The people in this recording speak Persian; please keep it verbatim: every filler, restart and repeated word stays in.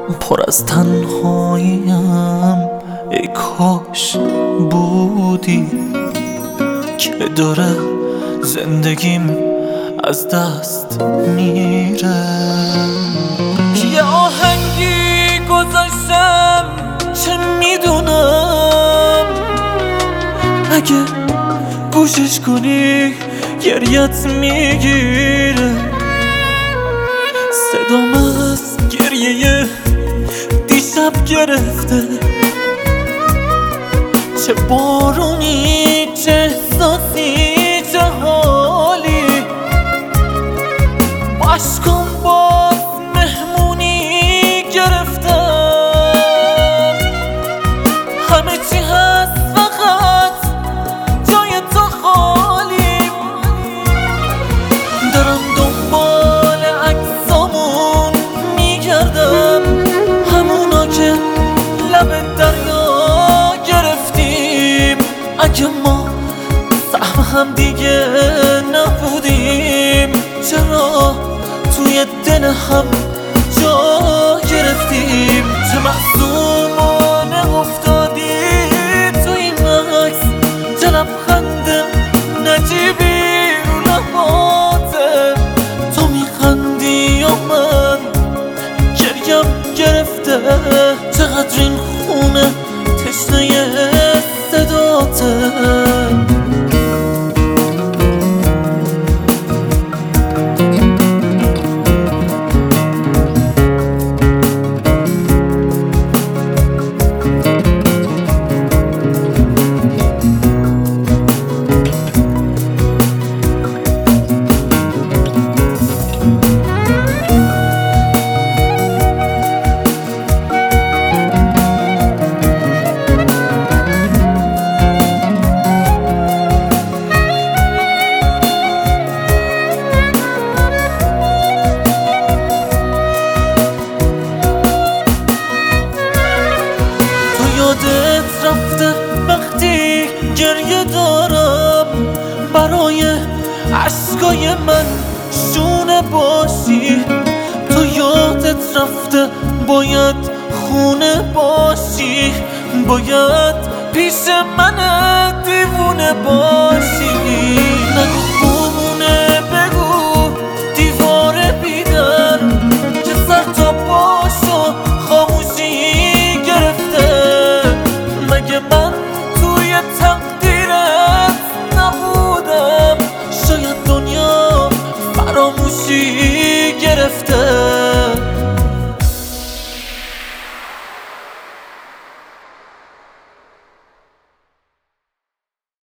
پر از تنهاییم، ای کاش بودی که داره زندگیم از دست میره. یه آهنگی گذاشتم چه میدونم اگه گوشش کنی گریت میگیره. صدام از گریه دیشب گرفته، چه بارونی چه احساسی چه حالی. باشکن باز مهمونی گرفتم، همه چی هست فقط جای تو خالی. دارم دنبال عکسامون میگردم، همونا که لب دریا گرفتیم. اگه ما سهم هم دیگه نبودیم، چرا توی دل هم جا گرفتیم؟ چه معصومانه افتادی تو این عکس، چه لبخند نجیبی رو لباته. تو میخندی یا من گریم گرفته؟ چقدر این خونه تشنه صداته. یادت رفته وقتی گریه دارم، برای عشقای من شونه باشی. تو یادت رفته باید خونه باشی، باید پیش من دیوونه باشی. نگو خونه بگو دیوار بیدر که سر تا پاشو خاموشی گرفته. مگه من توی تقدیرت نبودم؟ شاید دنیا فراموشی گرفته.